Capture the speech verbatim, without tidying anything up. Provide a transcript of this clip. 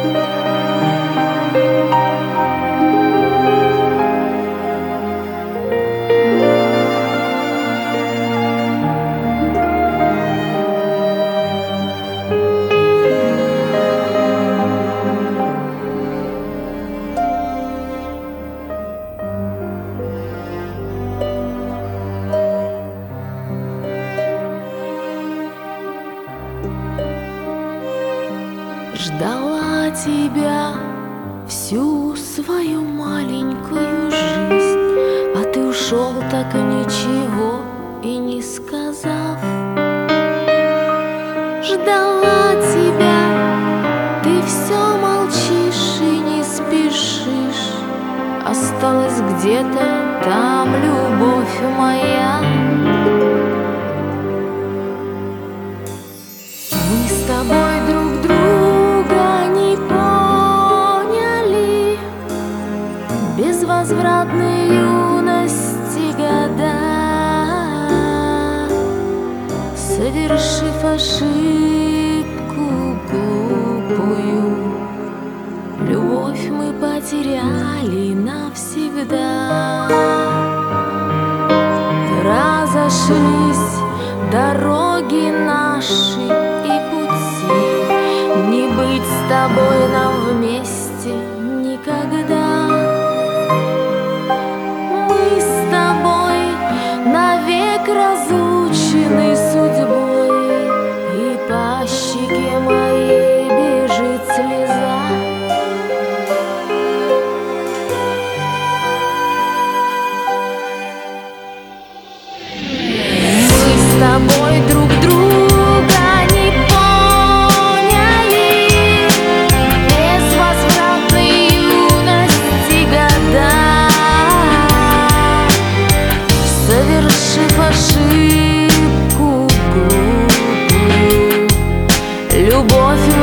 Ждала тебя всю свою маленькую жизнь, а ты ушел, так и ничего и не сказав. Ждала тебя, ты все молчишь и не спешишь. Осталась где-то там любовь моя. Мы с тобой друг друга не поняли, безвозвратной юности года. Совершив ошибку глупую, любовь мы потеряли навсегда. Разошлись дороги наши и пути, не быть с тобой нам вместе никогда. Мы с тобой навек разлучены судьбой, и по щеке моей бежит слеза. Мы с тобой друг друга не поняли, безвозвратной юности года. Совершив ошибку глупую, любовь